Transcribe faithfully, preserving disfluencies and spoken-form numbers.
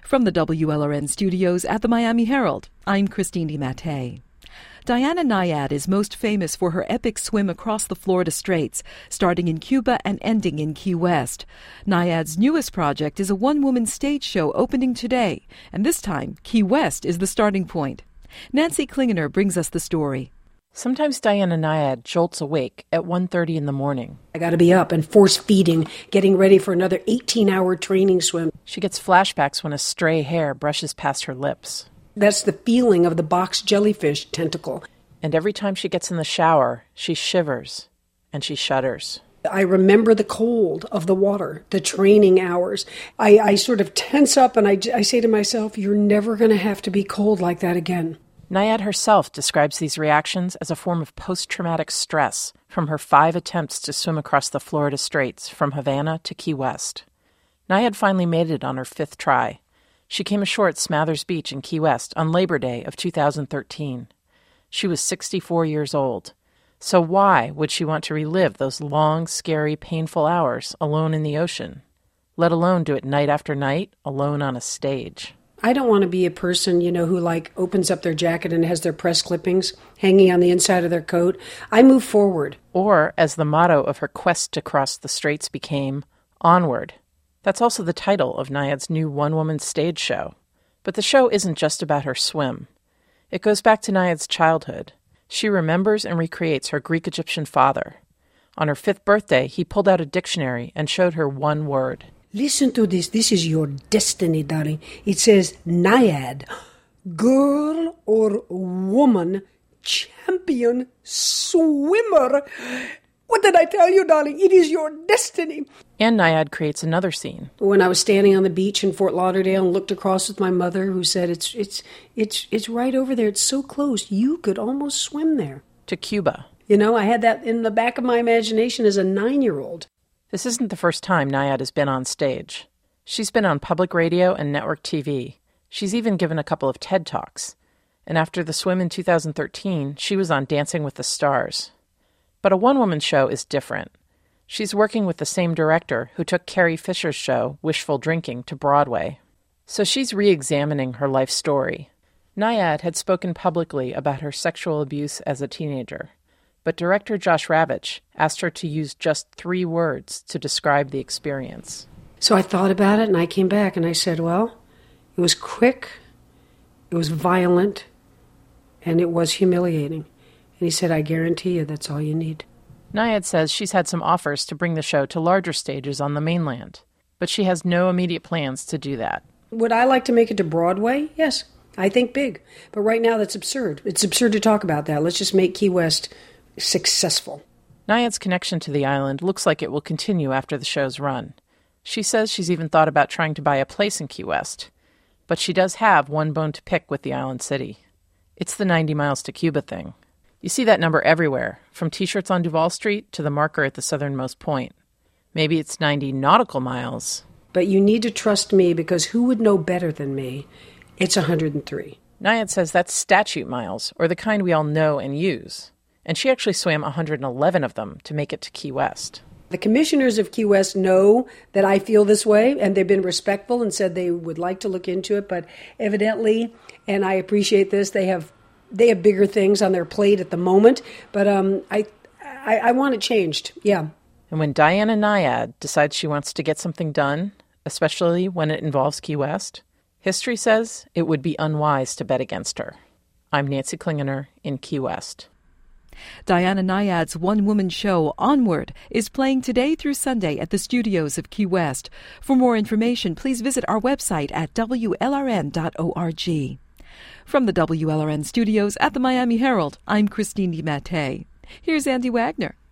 From the W L R N studios at the Miami Herald, I'm Christine DiMattei. Diana Nyad is most famous for her epic swim across the Florida Straits, starting in Cuba and ending in Key West. Nyad's newest project is a one-woman stage show opening today, and this time, Key West is the starting point. Nancy Klingener brings us the story. Sometimes Diana Nyad jolts awake at one thirty in the morning. I got to be up and force-feeding, getting ready for another eighteen-hour training swim. She gets flashbacks when a stray hair brushes past her lips. That's the feeling of the box jellyfish tentacle. And every time she gets in the shower, she shivers and she shudders. I remember the cold of the water, the training hours. I, I sort of tense up and I, I say to myself, you're never going to have to be cold like that again. Nyad herself describes these reactions as a form of post-traumatic stress from her five attempts to swim across the Florida Straits from Havana to Key West. Nyad finally made it on her fifth try. She came ashore at Smathers Beach in Key West on Labor Day of two thousand thirteen. She was sixty-four years old. So why would she want to relive those long, scary, painful hours alone in the ocean, let alone do it night after night, alone on a stage? I don't want to be a person, you know, who like opens up their jacket and has their press clippings hanging on the inside of their coat. I move forward. Or, as the motto of her quest to cross the straits became, onward. That's also the title of Nyad's new one-woman stage show. But the show isn't just about her swim. It goes back to Nyad's childhood. She remembers and recreates her Greek-Egyptian father. On her fifth birthday, he pulled out a dictionary and showed her one word. Listen to this. This is your destiny, darling. It says Nyad, girl or woman, champion swimmer. What did I tell you, darling? It is your destiny. And Nyad creates another scene. When I was standing on the beach in Fort Lauderdale and looked across with my mother, who said, it's it's it's it's right over there. It's so close. You could almost swim there. To Cuba. You know, I had that in the back of my imagination as a nine-year-old. This isn't the first time Nyad has been on stage. She's been on public radio and network T V. She's even given a couple of TED Talks. And after the swim in two thousand thirteen, she was on Dancing with the Stars. But a one-woman show is different. She's working with the same director who took Carrie Fisher's show, Wishful Drinking, to Broadway. So she's re-examining her life story. Nyad had spoken publicly about her sexual abuse as a teenager. But director Josh Ravitch asked her to use just three words to describe the experience. So I thought about it, and I came back, and I said, well, it was quick, it was violent, and it was humiliating. And he said, I guarantee you that's all you need. Nyad says she's had some offers to bring the show to larger stages on the mainland, but she has no immediate plans to do that. Would I like to make it to Broadway? Yes, I think big. But right now that's absurd. It's absurd to talk about that. Let's just make Key West successful. Nyad's connection to the island looks like it will continue after the show's run. She says she's even thought about trying to buy a place in Key West, but she does have one bone to pick with the island city. It's the ninety miles to Cuba thing. You see that number everywhere, from T-shirts on Duval Street to the marker at the southernmost point. Maybe it's ninety nautical miles. But you need to trust me, because who would know better than me? It's one hundred three. Nyad says that's statute miles, or the kind we all know and use. And she actually swam one hundred eleven of them to make it to Key West. The commissioners of Key West know that I feel this way, and they've been respectful and said they would like to look into it, but evidently, and I appreciate this, they have they have bigger things on their plate at the moment, but um, I, I I want it changed, yeah. And when Diana Nyad decides she wants to get something done, especially when it involves Key West, history says it would be unwise to bet against her. I'm Nancy Klingener in Key West. Diana Nyad's one-woman show, Onward, is playing today through Sunday at the studios of Key West. For more information, please visit our website at W L R N dot org. From the W L R N studios at the Miami Herald, I'm Christine DiMattei. Here's Andy Wagner.